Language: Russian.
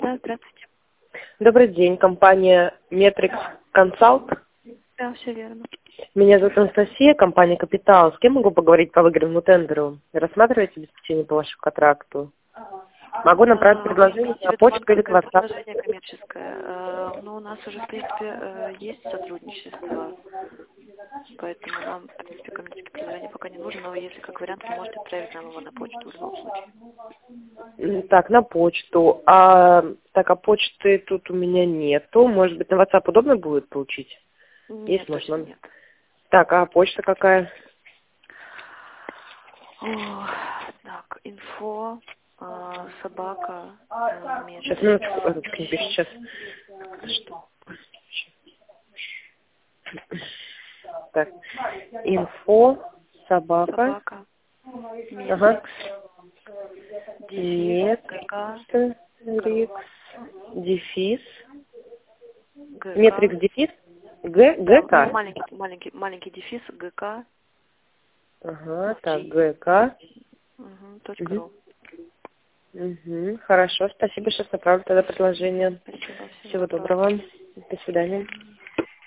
Да, здравствуйте. Добрый день, компания Metrix Consult. Да, все верно. Меня зовут Анастасия, компания Капитал. С кем могу поговорить по выигранному тендеру? Рассматриваете обеспечение по вашему контракту? Могу направить предложение на почту или к WhatsApp. Предложение коммерческое. Но у нас уже, в принципе, есть сотрудничество, поэтому нам, в принципе, коммерческое предложение пока не нужно, но если как вариант, вы можете отправить нам его на почту в любом случае. Так, на почту. Так, а почты тут у меня нету. Может быть, на WhatsApp удобно будет получить? Нет, Есть, может, точно номер? нет. Так, а почта какая? Так, инфо, собака, Сейчас, метрик. минуточку, сейчас. Что? Так, инфо, собака. Собака, Ага. дефис, ГК, Метрикс, дефис. ГК. Метрикс, дефис. Да, ГК. маленький дефис, ГК, Ага, так, G, ГК. точка Угу. ру. Угу. Хорошо, спасибо, сейчас направлю тогда предложение. Спасибо, всего Всего доброго. доброго. До свидания.